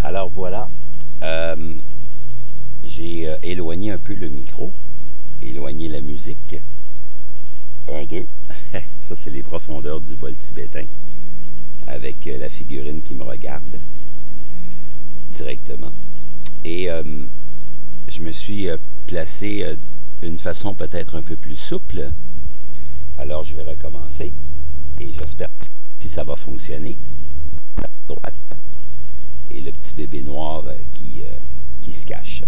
Alors voilà, j'ai éloigné un peu le micro, éloigné la musique. Un, deux. Ça, c'est les profondeurs du bol tibétain, avec la figurine qui me regarde directement. Et je me suis placé d'une façon peut-être un peu plus souple. Alors, je vais recommencer. Et j'espère que si ça va fonctionner. La droite et le petit bébé noir qui se cache.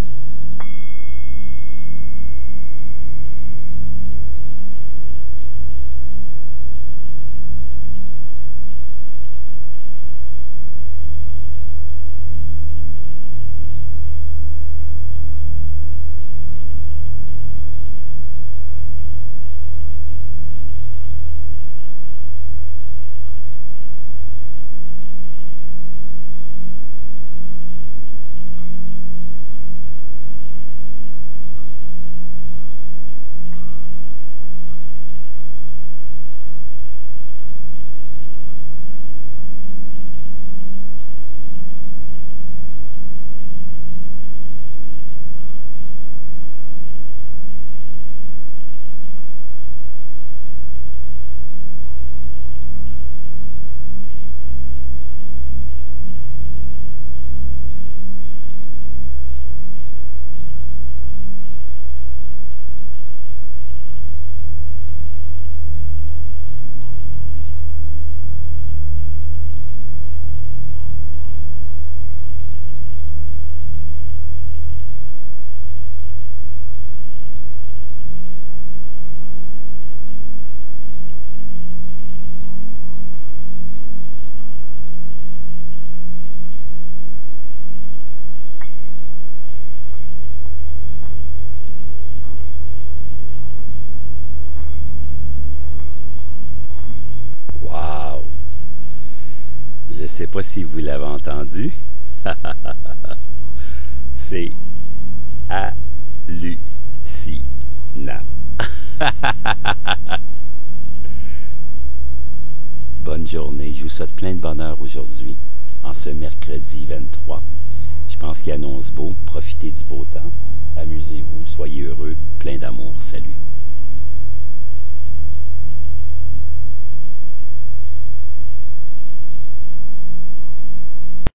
Wow! Je ne sais pas si vous l'avez entendu. C'est hallucinant. Bonne journée. Je vous souhaite plein de bonheur aujourd'hui, en ce mercredi 23. Je pense qu'il annonce beau. Profitez du beau temps. Amusez-vous. Soyez heureux. Plein d'amour. Salut.